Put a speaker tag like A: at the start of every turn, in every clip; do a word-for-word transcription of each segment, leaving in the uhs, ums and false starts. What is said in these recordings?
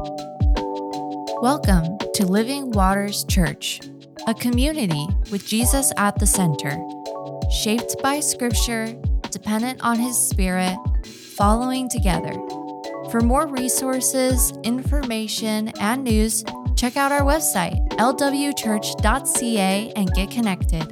A: Welcome to Living Waters Church, a community with Jesus at the center, shaped by Scripture, dependent on His Spirit, following together. For more resources, information, and news, check out our website, l w church dot c a, and get connected.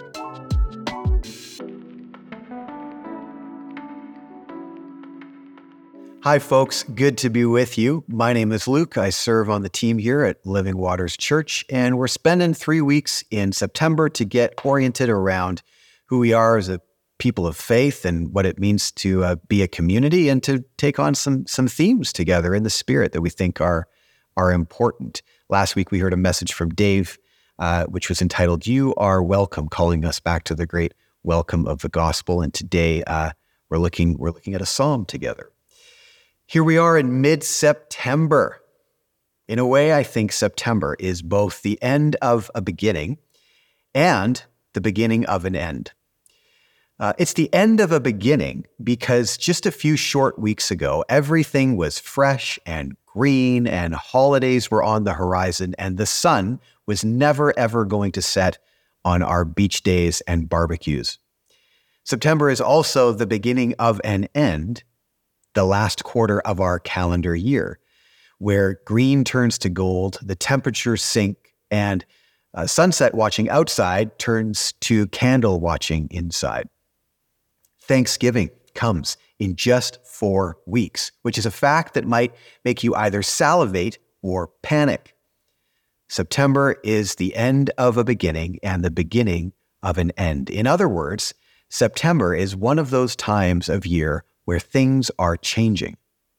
B: Hi, folks. Good to be with you. My name is Luke. I serve on the team here at Living Waters Church, and we're spending three weeks in September to get oriented around who we are as a people of faith and what it means to uh, be a community and to take on some some themes together in the Spirit that we think are, are important. Last week, we heard a message from Dave, uh, which was entitled, "You Are Welcome," calling us back to the great welcome of the gospel. And today, uh, we're looking we're looking at a psalm together. Here we are in mid-September. In a way, I think September is both the end of a beginning and the beginning of an end. Uh, it's the end of a beginning because just a few short weeks ago, everything was fresh and green and holidays were on the horizon and the sun was never, ever going to set on our beach days and barbecues. September is also the beginning of an end, the last quarter of our calendar year, where green turns to gold, the temperatures sink, and uh, sunset watching outside turns to candle watching inside. Thanksgiving comes in just four weeks, which is a fact that might make you either salivate or panic. September is the end of a beginning and the beginning of an end. In other words, September is one of those times of year where things are changing.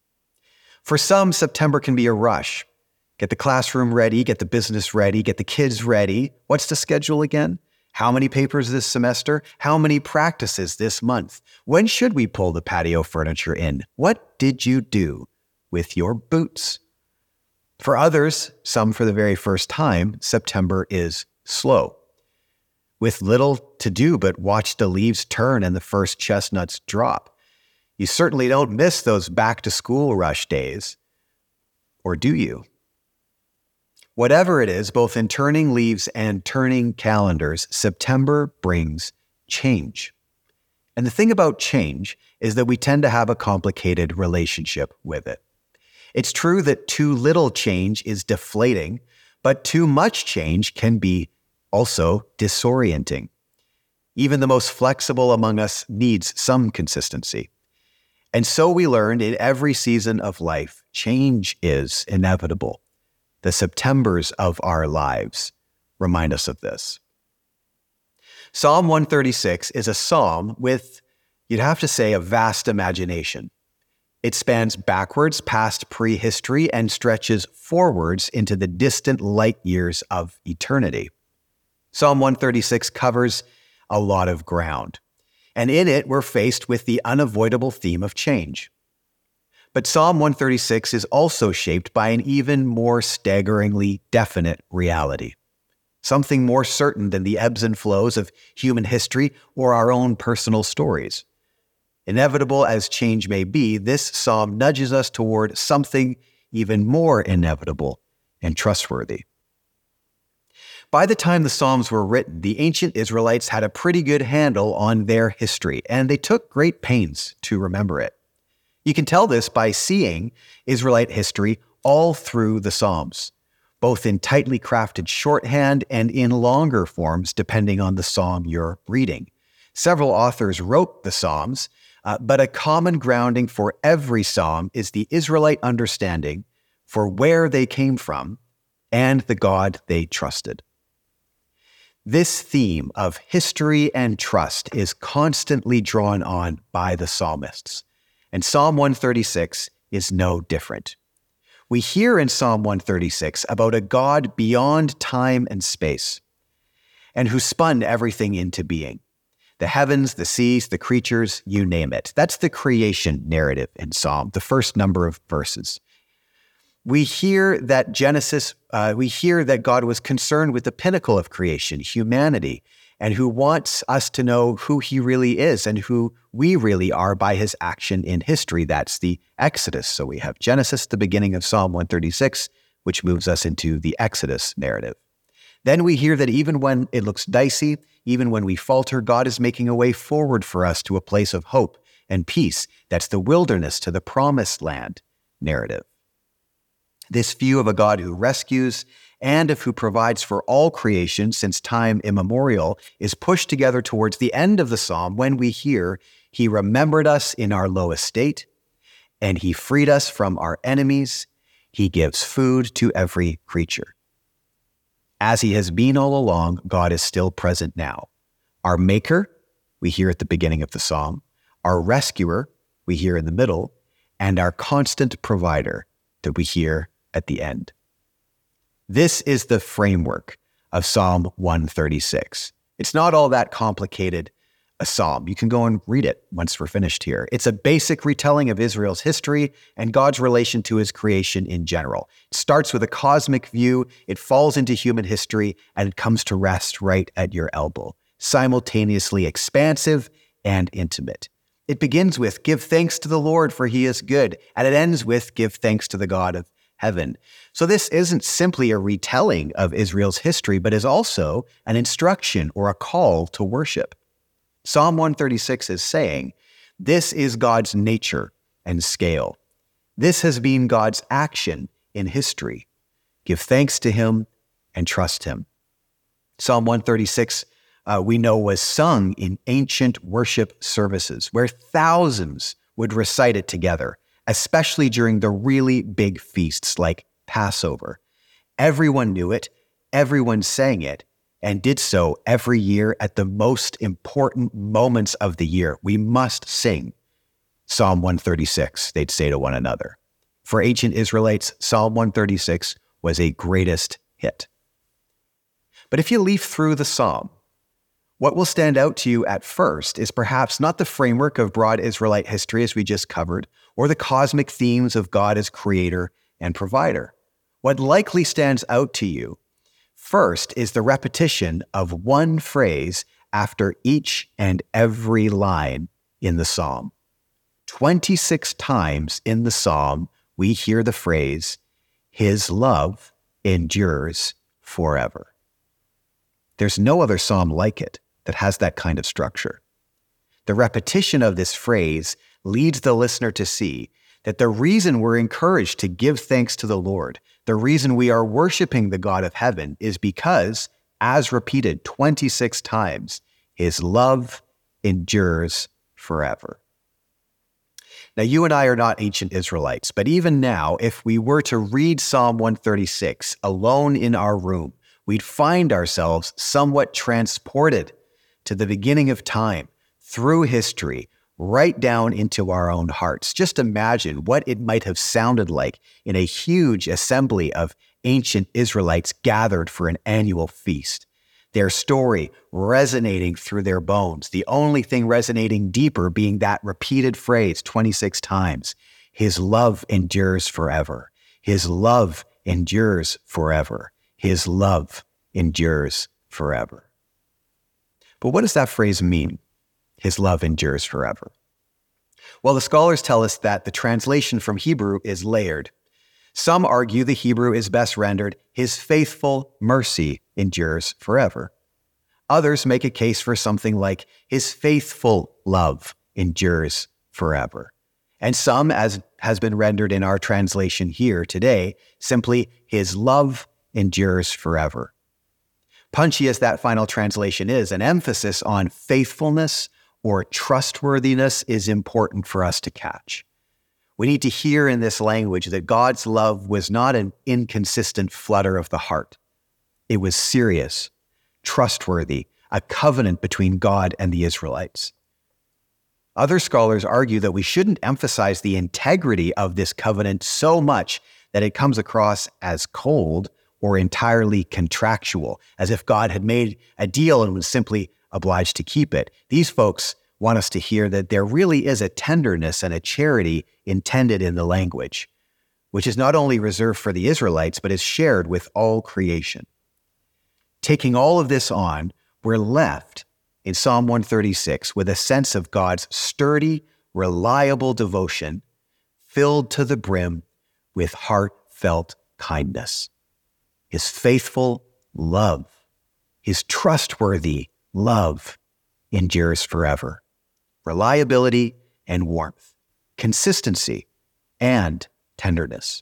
B: For some, September can be a rush. Get the classroom ready, get the business ready, get the kids ready. What's the schedule again? How many papers this semester? How many practices this month? When should we pull the patio furniture in? What did you do with your boots? For others, some for the very first time, September is slow. With little to do but watch the leaves turn and the first chestnuts drop. You certainly don't miss those back-to-school rush days. Or do you? Whatever it is, both in turning leaves and turning calendars, September brings change. And the thing about change is that we tend to have a complicated relationship with it. It's true that too little change is deflating, but too much change can be also disorienting. Even the most flexible among us needs some consistency. And so we learned in every season of life, change is inevitable. The Septembers of our lives remind us of this. Psalm one thirty-six is a psalm with, you'd have to say, a vast imagination. It spans backwards past prehistory and stretches forwards into the distant light years of eternity. Psalm one thirty-six covers a lot of ground. And in it, we're faced with the unavoidable theme of change. But Psalm one thirty-six is also shaped by an even more staggeringly definite reality, something more certain than the ebbs and flows of human history or our own personal stories. Inevitable as change may be, this psalm nudges us toward something even more inevitable and trustworthy. By the time the Psalms were written, the ancient Israelites had a pretty good handle on their history, and they took great pains to remember it. You can tell this by seeing Israelite history all through the Psalms, both in tightly crafted shorthand and in longer forms, depending on the psalm you're reading. Several authors wrote the Psalms, uh, but a common grounding for every psalm is the Israelite understanding for where they came from and the God they trusted. This theme of history and trust is constantly drawn on by the psalmists, and Psalm one thirty-six is no different. We hear in Psalm one thirty-six about a God beyond time and space, and who spun everything into being. The heavens, the seas, the creatures, you name it. That's the creation narrative in Psalm, the first number of verses. We hear that Genesis, uh, we hear that God was concerned with the pinnacle of creation, humanity, and who wants us to know who he really is and who we really are by his action in history. That's the Exodus. So we have Genesis, the beginning of Psalm one thirty-six, which moves us into the Exodus narrative. Then we hear that even when it looks dicey, even when we falter, God is making a way forward for us to a place of hope and peace. That's the wilderness to the promised land narrative. This view of a God who rescues and of who provides for all creation since time immemorial is pushed together towards the end of the psalm when we hear, "He remembered us in our low estate, and he freed us from our enemies. He gives food to every creature." As he has been all along, God is still present now. Our maker, we hear at the beginning of the psalm, our rescuer, we hear in the middle, and our constant provider that we hear at the end. This is the framework of Psalm one thirty-six. It's not all that complicated a psalm. You can go and read it once we're finished here. It's a basic retelling of Israel's history and God's relation to his creation in general. It starts with a cosmic view, it falls into human history, and it comes to rest right at your elbow, simultaneously expansive and intimate. It begins with, "Give thanks to the Lord, for he is good," and it ends with, "Give thanks to the God of heaven." So this isn't simply a retelling of Israel's history, but is also an instruction or a call to worship. Psalm one thirty-six is saying, this is God's nature and scale. This has been God's action in history. Give thanks to him and trust him. Psalm one thirty-six, uh, we know, was sung in ancient worship services where thousands would recite it together, especially during the really big feasts like Passover. Everyone knew it, everyone sang it, and did so every year at the most important moments of the year. We must sing Psalm one thirty-six, they'd say to one another. For ancient Israelites, Psalm one thirty-six was a greatest hit. But if you leaf through the psalm, what will stand out to you at first is perhaps not the framework of broad Israelite history as we just covered, or the cosmic themes of God as creator and provider. What likely stands out to you first is the repetition of one phrase after each and every line in the psalm. twenty-six times in the psalm, we hear the phrase, "His love endures forever." There's no other psalm like it that has that kind of structure. The repetition of this phrase leads the listener to see that the reason we're encouraged to give thanks to the Lord, the reason we are worshiping the God of heaven, is because, as repeated twenty-six times, his love endures forever. Now, you and I are not ancient Israelites, but even now, if we were to read Psalm one thirty-six alone in our room, we'd find ourselves somewhat transported to the beginning of time, through history, right down into our own hearts. Just imagine what it might have sounded like in a huge assembly of ancient Israelites gathered for an annual feast. Their story resonating through their bones, the only thing resonating deeper being that repeated phrase twenty-six times, "His love endures forever. His love endures forever. His love endures forever." But what does that phrase mean? His love endures forever. Well, the scholars tell us that the translation from Hebrew is layered. Some argue the Hebrew is best rendered, "His faithful mercy endures forever." Others make a case for something like, "His faithful love endures forever." And some, as has been rendered in our translation here today, simply, "His love endures forever." Punchy as that final translation is, an emphasis on faithfulness or trustworthiness is important for us to catch. We need to hear in this language that God's love was not an inconsistent flutter of the heart. It was serious, trustworthy, a covenant between God and the Israelites. Other scholars argue that we shouldn't emphasize the integrity of this covenant so much that it comes across as cold or entirely contractual, as if God had made a deal and was simply obliged to keep it. These folks want us to hear that there really is a tenderness and a charity intended in the language, which is not only reserved for the Israelites, but is shared with all creation. Taking all of this on, we're left in Psalm one thirty-six with a sense of God's sturdy, reliable devotion filled to the brim with heartfelt kindness. His faithful love, his trustworthy love endures forever. Reliability and warmth, consistency and tenderness.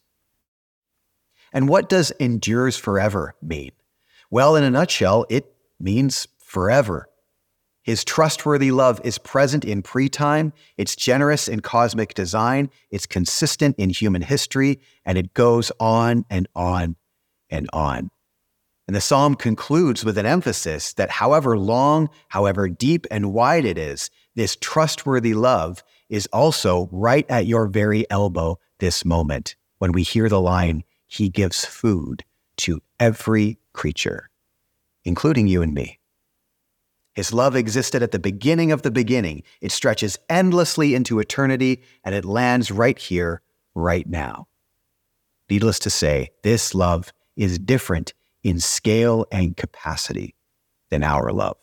B: And what does endures forever mean? Well, in a nutshell, it means forever. His trustworthy love is present in pre-time, it's generous in cosmic design, it's consistent in human history, and it goes on and on and on. And the psalm concludes with an emphasis that however long, however deep and wide it is, this trustworthy love is also right at your very elbow this moment when we hear the line, he gives food to every creature, including you and me. His love existed at the beginning of the beginning. It stretches endlessly into eternity, and it lands right here, right now. Needless to say, this love is different in scale and capacity than our love.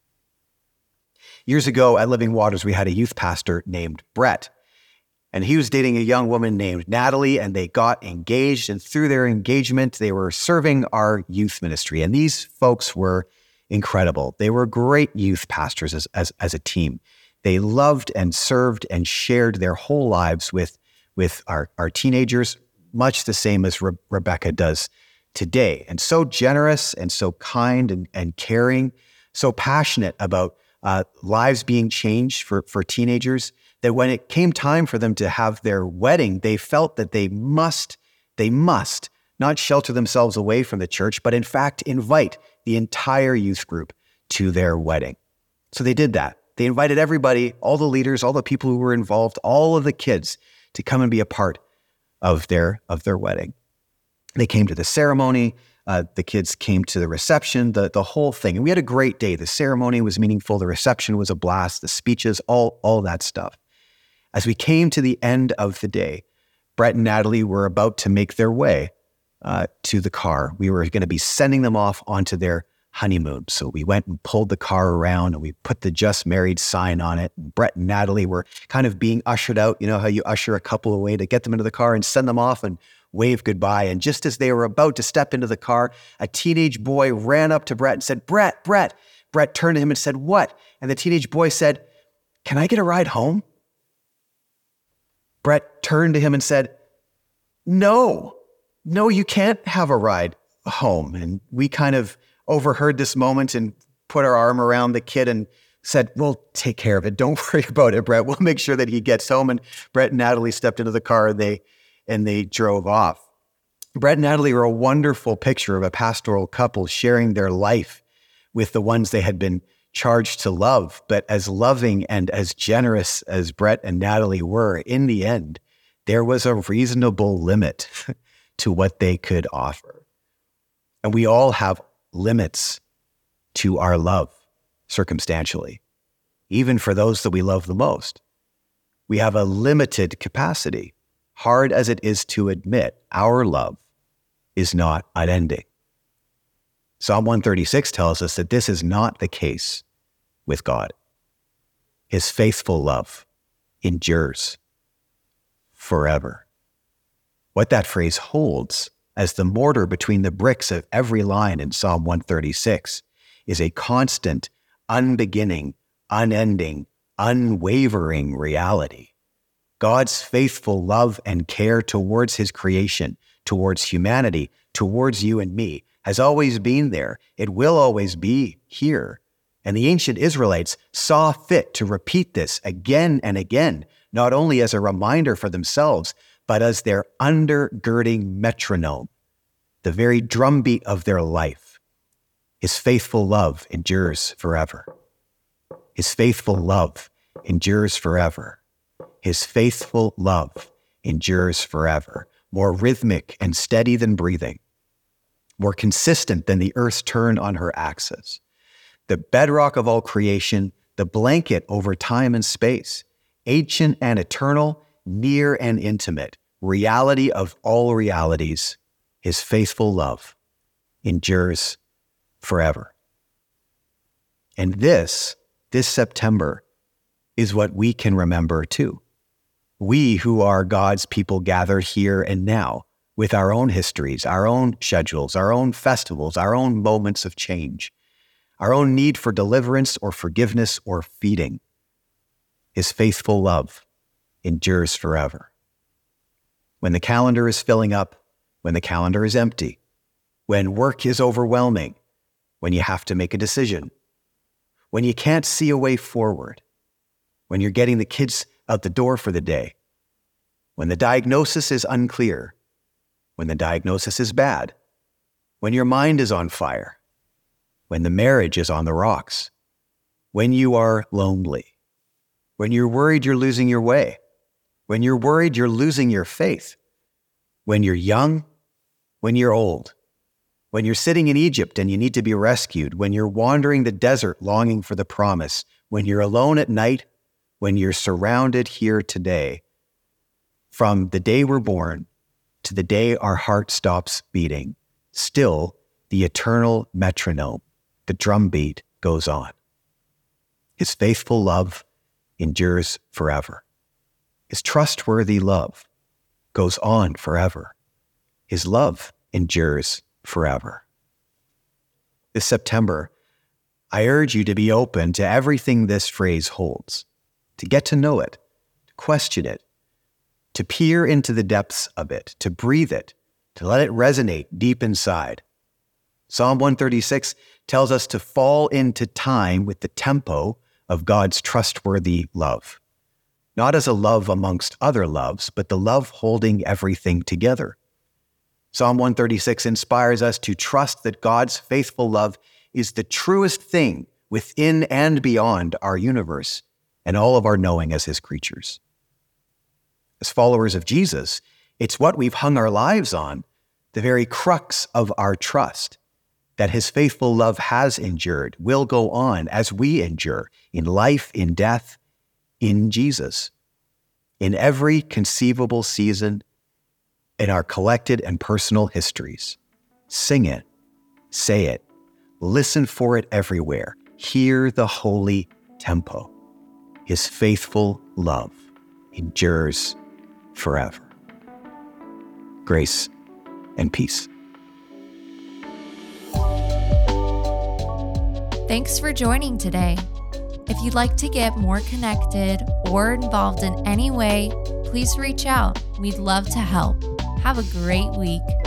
B: Years ago at Living Waters, we had a youth pastor named Brett, and he was dating a young woman named Natalie, and they got engaged, and through their engagement, they were serving our youth ministry, and these folks were incredible. They were great youth pastors as, as, as a team. They loved and served and shared their whole lives with, with our, our teenagers, much the same as Re- Rebecca does today. And so generous and so kind and, and caring, so passionate about uh, lives being changed for, for teenagers, that when it came time for them to have their wedding, they felt that they must, they must not shelter themselves away from the church, but in fact invite the entire youth group to their wedding. So they did that. They invited everybody, all the leaders, all the people who were involved, all of the kids to come and be a part of their, of their wedding. They came to the ceremony. Uh, the kids came to the reception, the, the whole thing. And we had a great day. The ceremony was meaningful. The reception was a blast. The speeches, all, all that stuff. As we came to the end of the day, Brett and Natalie were about to make their way uh, to the car. We were going to be sending them off onto their honeymoon. So we went and pulled the car around and we put the just married sign on it. Brett and Natalie were kind of being ushered out. You know how you usher a couple away to get them into the car and send them off and wave goodbye. And just as they were about to step into the car, a teenage boy ran up to Brett and said, Brett, Brett. Brett turned to him and said, what? And the teenage boy said, can I get a ride home? Brett turned to him and said, no, no, you can't have a ride home. And we kind of overheard this moment and put our arm around the kid and said, we'll take care of it. Don't worry about it, Brett. We'll make sure that he gets home. And Brett and Natalie stepped into the car and they, and they drove off. Brett and Natalie are a wonderful picture of a pastoral couple sharing their life with the ones they had been charged to love. But as loving and as generous as Brett and Natalie were, in the end, there was a reasonable limit to what they could offer. And we all have limits to our love, circumstantially, even for those that we love the most. We have a limited capacity. Hard as it is to admit, our love is not unending. Psalm one thirty-six tells us that this is not the case with God. His faithful love endures forever. What that phrase holds as the mortar between the bricks of every line in Psalm one thirty-six is a constant, unbeginning, unending, unwavering reality. God's faithful love and care towards his creation, towards humanity, towards you and me, has always been there. It will always be here. And the ancient Israelites saw fit to repeat this again and again, not only as a reminder for themselves, but as their undergirding metronome, the very drumbeat of their life. His faithful love endures forever. His faithful love endures forever. His faithful love endures forever. More rhythmic and steady than breathing. More consistent than the earth's turn on her axis. The bedrock of all creation, the blanket over time and space. Ancient and eternal, near and intimate. Reality of all realities. His faithful love endures forever. And this, this September, is what we can remember too. We who are God's people gathered here and now with our own histories, our own schedules, our own festivals, our own moments of change, our own need for deliverance or forgiveness or feeding. His faithful love endures forever. When the calendar is filling up, when the calendar is empty, when work is overwhelming, when you have to make a decision, when you can't see a way forward, when you're getting the kids out the door for the day, when the diagnosis is unclear, when the diagnosis is bad, when your mind is on fire, when the marriage is on the rocks, when you are lonely, when you're worried you're losing your way, when you're worried you're losing your faith, when you're young, when you're old, when you're sitting in Egypt and you need to be rescued, when you're wandering the desert longing for the promise, when you're alone at night, when you're surrounded here today, from the day we're born to the day our heart stops beating, still the eternal metronome, the drumbeat, goes on. His faithful love endures forever. His trustworthy love goes on forever. His love endures forever. This September, I urge you to be open to everything this phrase holds, to get to know it, to question it, to peer into the depths of it, to breathe it, to let it resonate deep inside. Psalm one thirty-six tells us to fall into time with the tempo of God's trustworthy love, not as a love amongst other loves, but the love holding everything together. Psalm one thirty-six inspires us to trust that God's faithful love is the truest thing within and beyond our universe and all of our knowing as his creatures. As followers of Jesus, it's what we've hung our lives on, the very crux of our trust, that his faithful love has endured, will go on as we endure in life, in death, in Jesus. In every conceivable season, in our collected and personal histories. Sing it, say it, listen for it everywhere. Hear the holy tempo. His faithful love endures forever. Grace and peace.
A: Thanks for joining today. If you'd like to get more connected or involved in any way, please reach out. We'd love to help. Have a great week.